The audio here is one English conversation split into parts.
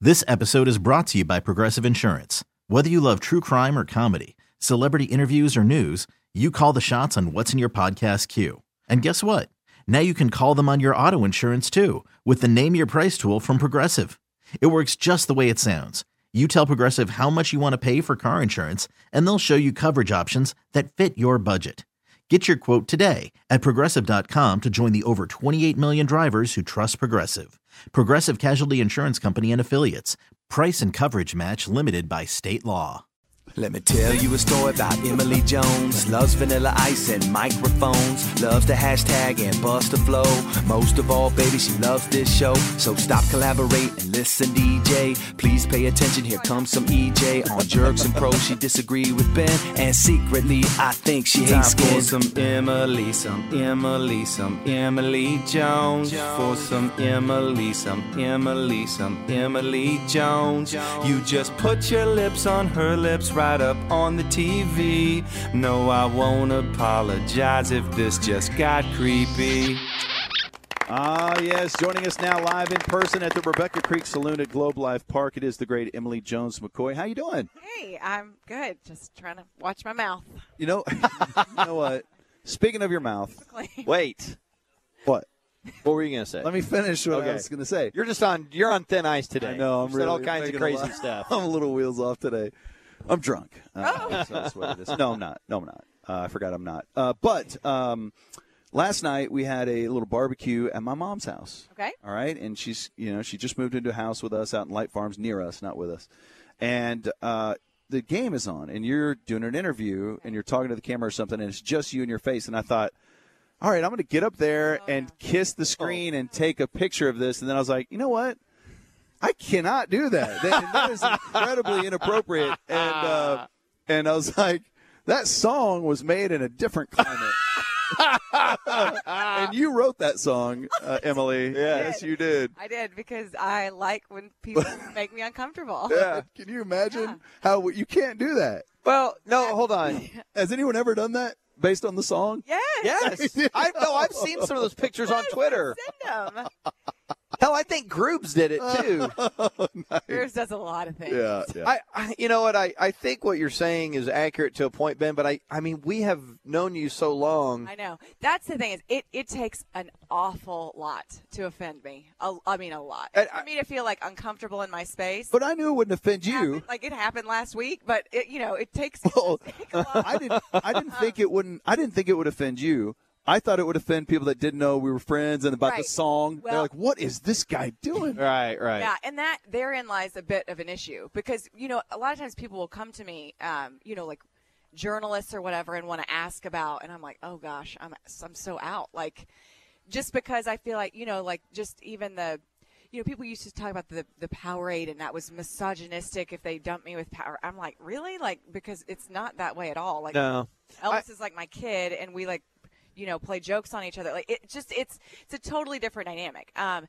This episode is brought to you by Progressive Insurance. Whether you love true crime or comedy, celebrity interviews or news, you call the shots on what's in your podcast queue. And guess what? Now you can call them on your auto insurance too with the Name Your Price tool from Progressive. It works just the way it sounds. You tell Progressive how much you want to pay for car insurance, and they'll show you coverage options that fit your budget. Get your quote today at Progressive.com to join the over 28 million drivers who trust Progressive. Progressive Casualty Insurance Company and Affiliates. Price and coverage match limited by state law. Let me tell you a story about Emily Jones. Loves Vanilla Ice and microphones. Loves the hashtag and bust a flow. Most of all, baby, she loves this show. So stop, collaborate, and listen, DJ. Please pay attention, here comes some EJ. On Jerks and Pros, she disagreed with Ben. And secretly, I think she hates skin. For some Emily, some Emily, some Emily Jones. For some Emily, some Emily, some Emily Jones. You just put your lips on her lips right up on the TV. No, I won't apologize if this just got creepy. Ah, yes, joining us now live in person at the Rebecca Creek Saloon at Globe Life Park. It is the great Emily Jones McCoy. How you doing? Hey, I'm good. Just trying to watch my mouth. You know what? Speaking of your mouth, wait. What? What were you going to say? Let me finish what I was going to say. You're on thin ice today. I know. I'm You've really said all kinds of crazy stuff. I'm a little wheels off today. I'm drunk. So that's what it is. No, I'm not. I forgot I'm not. But last night we had a little barbecue at my mom's house. Okay. All right. And she just moved into a house with us out in Light Farms, near us, not with us. And the game is on, and you're doing an interview, and you're talking to the camera or something, and it's just you and your face. And I thought, all right, I'm going to get up there and kiss the screen and take a picture of this. And then I was like, you know what? I cannot do that. That is incredibly inappropriate. And I was like, that song was made in a different climate. And you wrote that song, Emily. Yes, you did. I did, because I like when people make me uncomfortable. Yeah. Can you imagine how you can't do that? Well, no, hold on. Has anyone ever done that based on the song? Yes. I've seen some of those pictures on Twitter. Send them. Hell, I think Groobs did it too. Nice. Yours does a lot of things. Yeah. You know what? I think what you're saying is accurate to a point, Ben. But I mean, we have known you so long. I know. That's the thing, is it takes an awful lot to offend me. A lot. For me to feel like uncomfortable in my space. But I knew it wouldn't offend you. It happened last week, but it takes. Well, a lot. I didn't think it wouldn't. I didn't think it would offend you. I thought it would offend people that didn't know we were friends and about the song. Well, they're like, "What is this guy doing?" Right. Yeah, and that therein lies a bit of an issue, because a lot of times people will come to me, like journalists or whatever, and want to ask about, and I'm like, oh gosh, I'm so out, like, just because I feel like just even the. People used to talk about the Powerade, and that was misogynistic if they dumped me with power. I'm like, really? Like, because it's not that way at all. Like, no. Elvis is like my kid, and we play jokes on each other. Like, it's a totally different dynamic.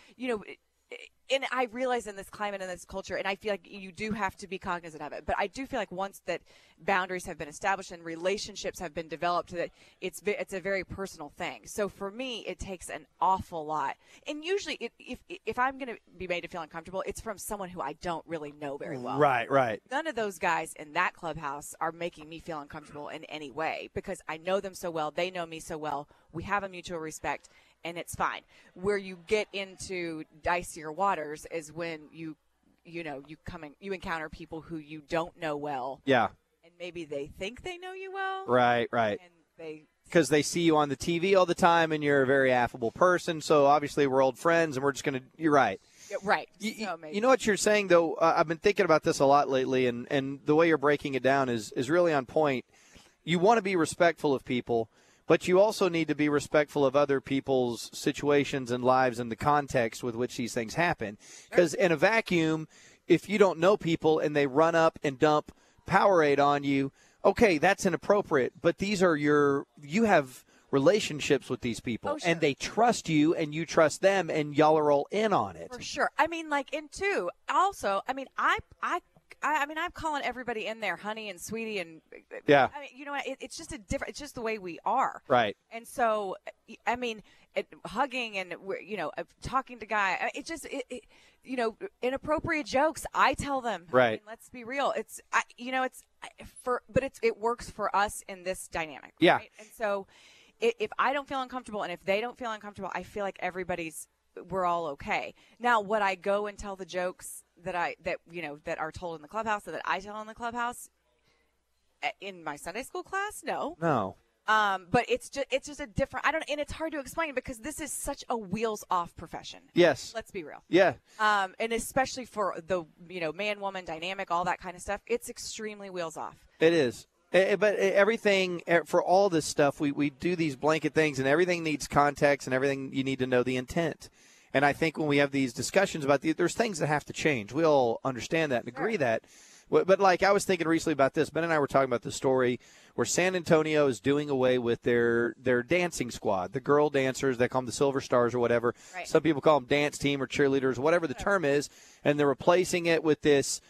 And I realize in this climate and this culture, and I feel like you do have to be cognizant of it, but I do feel like once that boundaries have been established and relationships have been developed, that it's a very personal thing. So for me, it takes an awful lot. And usually if I'm going to be made to feel uncomfortable, it's from someone who I don't really know very well. Right. None of those guys in that clubhouse are making me feel uncomfortable in any way, because I know them so well. They know me so well. We have a mutual respect. And it's fine. Where you get into dicier waters is when you encounter people who you don't know well. Yeah. And maybe they think they know you well. Right. And because they see you on the TV all the time, and you're a very affable person. So obviously we're old friends, and we're just gonna. You're right. Yeah, right. You know what you're saying, though. I've been thinking about this a lot lately, and the way you're breaking it down is really on point. You want to be respectful of people. But you also need to be respectful of other people's situations and lives and the context with which these things happen. Because in a vacuum, if you don't know people and they run up and dump Powerade on you, okay, that's inappropriate. But these are you have relationships with these people, and they trust you, and you trust them, and y'all are all in on it. For sure. I mean, like, and two, also, I mean, I I'm calling everybody in there honey and sweetie, and Yeah. I mean, you know what? It's just it's just the way we are. Right. And so, I mean, hugging and talking to guy, inappropriate jokes. I tell them. Right. I mean, let's be real. It works for us in this dynamic. Yeah. Right? And so, if I don't feel uncomfortable and if they don't feel uncomfortable, I feel like we're all okay. Now, would I go and tell the jokes that are told in the clubhouse, or that I tell in the clubhouse in my Sunday school class? No. But it's just a different. And it's hard to explain because this is such a wheels off profession. Yes. Let's be real. Yeah. And especially for the man woman dynamic, all that kind of stuff, it's extremely wheels off. It is. But everything, for all this stuff, we do these blanket things, and everything needs context, and everything you need to know the intent. And I think when we have these discussions about there's things that have to change. We all understand that and agree that. But like I was thinking recently about this. Ben and I were talking about the story where San Antonio is doing away with their dancing squad, the girl dancers. They call them the Silver Stars or whatever. Right. Some people call them dance team or cheerleaders, whatever the term is. And they're replacing it with this,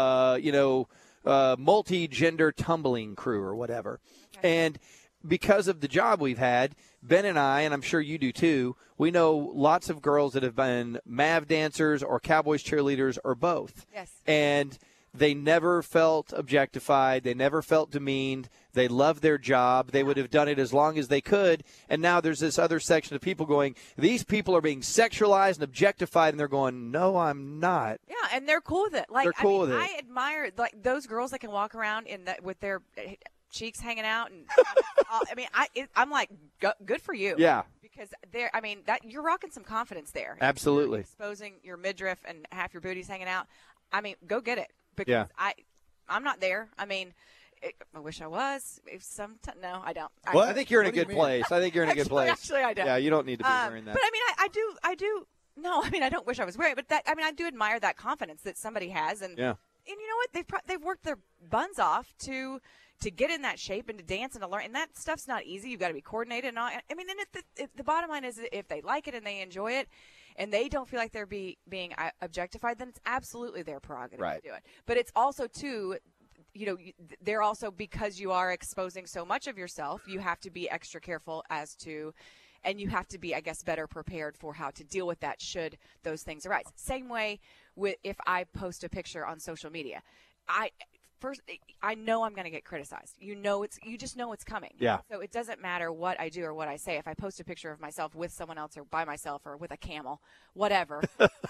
multi-gender tumbling crew or whatever. Okay. And because of the job we've had, Ben and I, and I'm sure you do too, we know lots of girls that have been MAV dancers or Cowboys cheerleaders or both. Yes. And they never felt objectified. They never felt demeaned. They loved their job. They would have done it as long as they could. And now there's this other section of people going, these people are being sexualized and objectified. And they're going, no, I'm not. Yeah, and they're cool with it. They're cool with it. I admire those girls that can walk around with their cheeks hanging out. And I'm like, good for you. Yeah. Because you're rocking some confidence there. Absolutely. You're exposing your midriff and half your booty's hanging out. I mean, go get it. Because I'm not there. I mean, I wish I was. No, I don't. I think you're in a good place. I think you're in a good place. Actually, I don't. Yeah, you don't need to be wearing that. But I mean, I do. No, I mean, I don't wish I was wearing it. But I do admire that confidence that somebody has. And yeah. And you know what? They've worked their buns off to get in that shape and to dance and to learn. And that stuff's not easy. You've got to be coordinated and all. I mean, and the bottom line is, if they like it and they enjoy it, and they don't feel like they're being objectified, then it's absolutely their prerogative to do it. But it's also, too, they're also, because you are exposing so much of yourself, you have to be extra careful and you have to be, I guess, better prepared for how to deal with that should those things arise. Same way with if I post a picture on social media. I know I'm going to get criticized. You just know it's coming. Yeah. So it doesn't matter what I do or what I say. If I post a picture of myself with someone else or by myself or with a camel, whatever,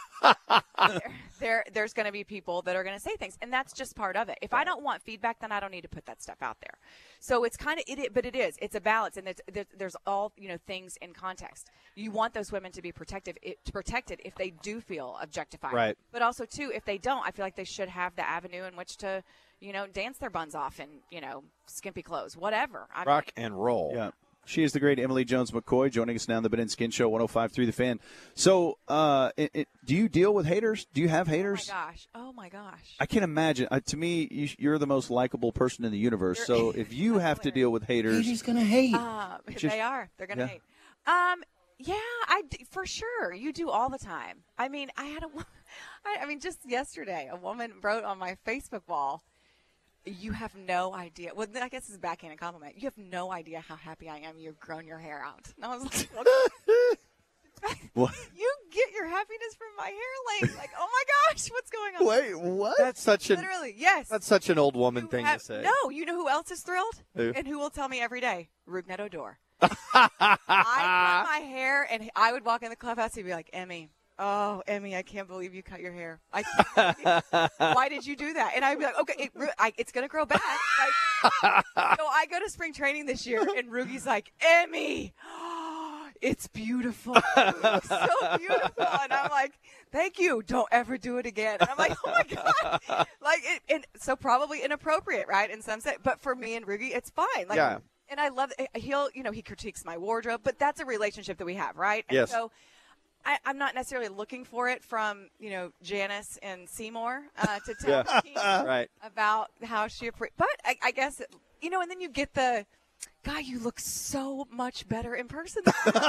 there's going to be people that are going to say things, and that's just part of it. If I don't want feedback, then I don't need to put that stuff out there. So it's kind of it's a balance, and there's all things in context. You want those women to be protected if they do feel objectified, right? But also too, if they don't, I feel like they should have the avenue in which to dance their buns off in, skimpy clothes, whatever. Rock and roll. Yeah. She is the great Emily Jones McCoy, joining us now on the Ben and Skin Show, 105.3 The Fan. So, do you deal with haters? Do you have haters? Oh, my gosh. I can't imagine. To me, you're the most likable person in the universe. So, if you have to deal with haters. He's going to hate. They are. They're going to hate. Yeah, for sure. You do all the time. I mean, just yesterday, a woman wrote on my Facebook wall, "You have no idea." Well, I guess it's a backhanded compliment. "You have no idea how happy I am you've grown your hair out." And I was like, what? You get your happiness from my hair length. Like, oh my gosh, what's going on? Wait, what? That's literally, yes. That's such an old woman thing to say. No, you know who else is thrilled? Who? And who will tell me every day? Rugnet Odor. I cut my hair, and I would walk in the clubhouse, and he'd be like, Emmy, I can't believe you cut your hair. Why did you do that? And I'd be like, okay, it's going to grow back. So I go to spring training this year, and Rugi's like, Emmy, it's beautiful. It's so beautiful. And I'm like, thank you. Don't ever do it again. And I'm like, oh, my God. And so probably inappropriate, right, in some sense. But for me and Rugi, it's fine. Yeah. And I love it. He critiques my wardrobe, but that's a relationship that we have, right? And yes. So I'm not necessarily looking for it from, Janice and Seymour to tell me right. about how she – but I guess, and then you get the God, you look so much better in person. That's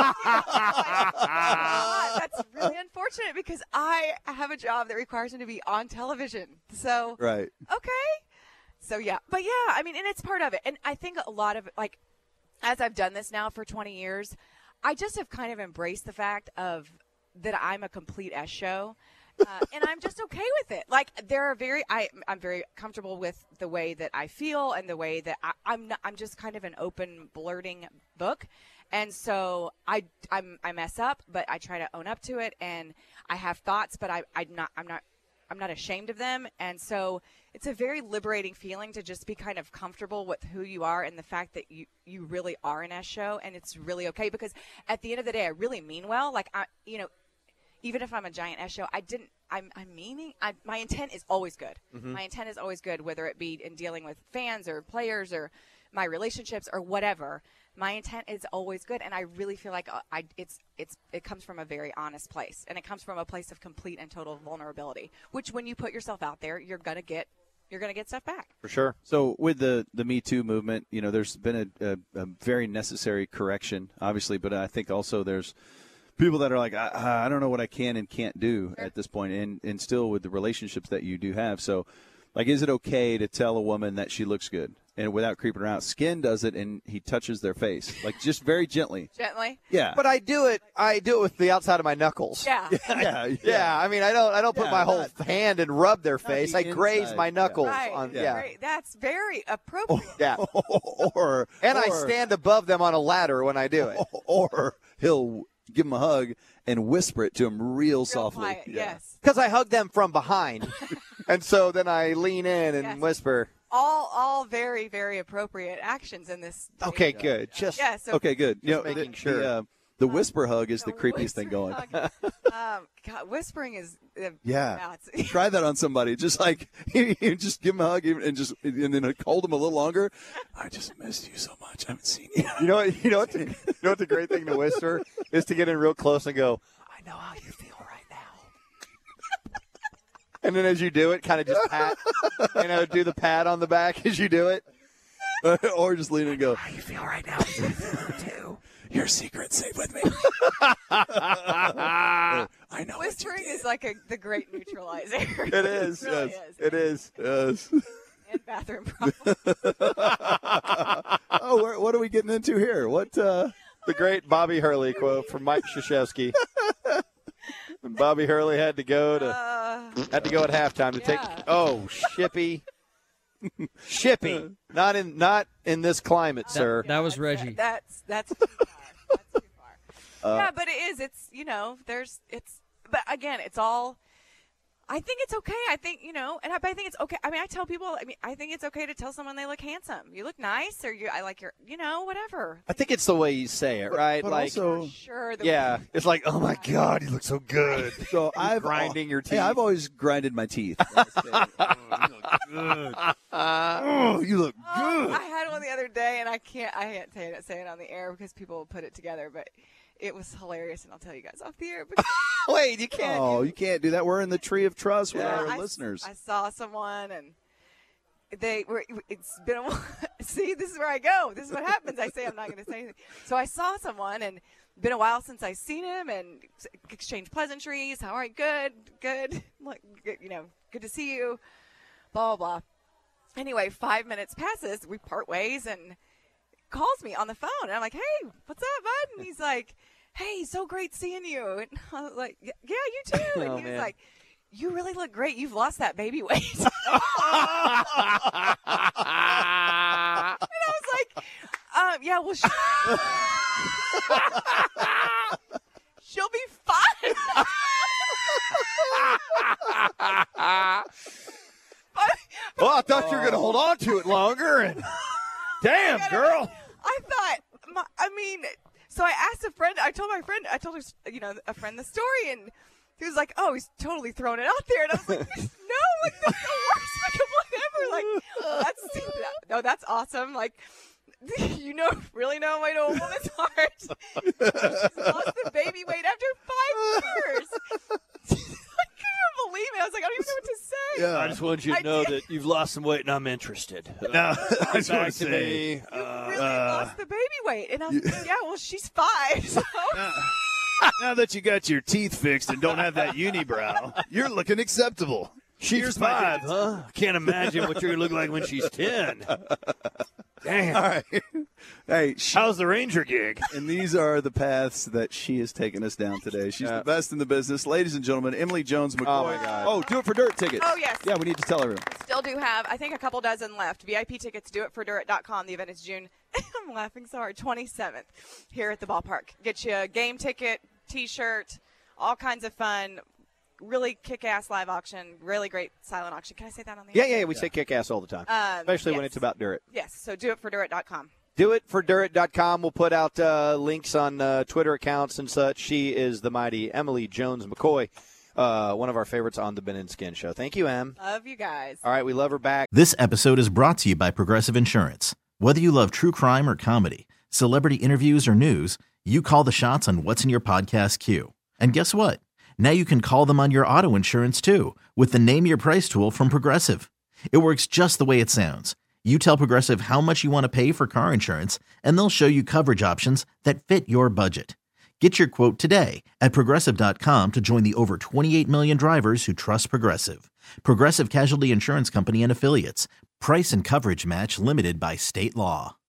really unfortunate because I have a job that requires me to be on television. So, Right. okay. So, yeah. But, yeah, I mean, and it's part of it. And I think a lot of, like, as I've done this now for 20 years, I just have kind of embraced the fact of that I'm a complete S show. And I'm just okay with it. Like I'm very comfortable with the way that I feel and the way that I'm just kind of an open, blurting book. And so I mess up, but I try to own up to it. And I have thoughts, but I'm not ashamed of them. And so it's a very liberating feeling to just be kind of comfortable with who you are and the fact that you really are an S show, and it's really okay because at the end of the day, I really mean well. Like even if I'm a giant S show, my intent is always good. Mm-hmm. My intent is always good, whether it be in dealing with fans or players or my relationships or whatever. My intent is always good, and I really feel like it comes from a very honest place, and it comes from a place of complete and total vulnerability. Which, when you put yourself out there, you're gonna get stuff back. For sure. So with the Me Too movement, there's been a very necessary correction, obviously, but I think also there's people that are like, I don't know what I can and can't do at this point, and still with the relationships that you do have. So, like, is it okay to tell a woman that she looks good and without creeping her out? Skin does it, and he touches their face, like just very gently. Gently. Yeah. But I do it with the outside of my knuckles. Yeah. Yeah. I mean, I don't put my whole hand and rub their face. I graze my knuckles. Right. On. Yeah. Yeah. Right. That's very appropriate. Yeah. I stand above them on a ladder when I do it. Or he'll give him a hug and whisper it to him real softly. Quiet, yes. Because I hug them from behind. And so then I lean in and whisper. All very, very appropriate actions in this. Okay, good. Just okay, good. Just making sure. The whisper hug is the creepiest thing going. God, whispering is Try that on somebody. Just like you just give them a hug and then hold them a little longer. I just missed you so much. I haven't seen you. You know what the great thing to whisper is to get in real close and go, I know how you feel right now. And then as you do it, kind of just pat, do the pat on the back as you do it. Or just lean and go, how you feel right now. Too. Your secret's safe with me. I know. Whispering is like the great neutralizer. It is. It really is. It is. Yes. And bathroom problems. What are we getting into here? What? The great Bobby Hurley quote from Mike Krzyzewski. When Bobby Hurley had to go at halftime to take. Oh, Shippy, not in this climate, sir. That was Reggie. That's too far. That's too far. Yeah, but it is. It's But again, it's all. I think it's okay. I think I think it's okay. I mean, I tell people. I think it's okay to tell someone they look handsome. You look nice, or I like your, whatever. I think it's the way you say it, right? But like, also, sure. It's like, oh my God, you look so good. So I'm grinding your teeth. Hey, I've always grinded my teeth. Oh, you look good. I had one the other day, and I can't say it on the air because people will put it together, but it was hilarious, and I'll tell you guys off the air. Wait, you can't. Oh, you can't do that. We're in the tree of trust with our listeners. I saw someone, and it's been a while. See, this is where I go. This is what happens. I say I'm not going to say anything. So I saw someone, and it's been a while since I've seen him, and exchanged pleasantries. All right, good. Like, good to see you. Blah, blah, blah. Anyway, 5 minutes passes. We part ways, and calls me on the phone. And I'm like, hey, what's up, bud? And he's like, hey, so great seeing you. And I was like, yeah, you too. And he was like, you really look great. You've lost that baby weight. And I was like, yeah, well, she'll be fine. Well, I thought you were going to hold on to it longer. And damn, girl. I thought, so I asked a friend. I told her, a friend the story, and he was like, "Oh, he's totally throwing it out there." And I was like, "No, like that's the worst fucking one ever." Like, that's awesome. Like, really know my old woman's heart. She's lost the baby weight after 5 years. I couldn't believe it. I was like, I don't even know what to say. Yeah. I just want you to know that you've lost some weight and I'm interested. No, I just want Back to to say, me. You really lost the baby weight. And I was like, yeah, well, she's 5. So. now that you got your teeth fixed and don't have that unibrow, you're looking acceptable. She's 5, huh? Can't imagine what you're going to look like when she's 10. Damn. All right. Hey, How's the Ranger gig? and these are the paths that she has taken us down today. She's the best in the business. Ladies and gentlemen, Emily Jones McCoy. Oh, my God. Oh, Do It for Dirt tickets. Oh, yes. Yeah, we need to tell everyone. Still do have, I think, a couple dozen left. VIP tickets, doitfordirt.com. The event is June, I'm laughing so hard, 27th here at the ballpark. Get you a game ticket, T-shirt, all kinds of fun. Really kick-ass live auction. Really great silent auction. Can I say that on the air? Yeah, we say kick-ass all the time, especially when yes. it's about Durrett. Yes, so doitfordirt.com. DoItForDurrett.com. We'll put out links on Twitter accounts and such. She is the mighty Emily Jones McCoy, one of our favorites on the Ben and Skin Show. Thank you, Em. Love you guys. All right, we love her back. This episode is brought to you by Progressive Insurance. Whether you love true crime or comedy, celebrity interviews or news, you call the shots on what's in your podcast queue. And guess what? Now you can call them on your auto insurance too with the Name Your Price tool from Progressive. It works just the way it sounds. You tell Progressive how much you want to pay for car insurance, and they'll show you coverage options that fit your budget. Get your quote today at Progressive.com to join the over 28 million drivers who trust Progressive. Progressive Casualty Insurance Company and Affiliates. Price and coverage match limited by state law.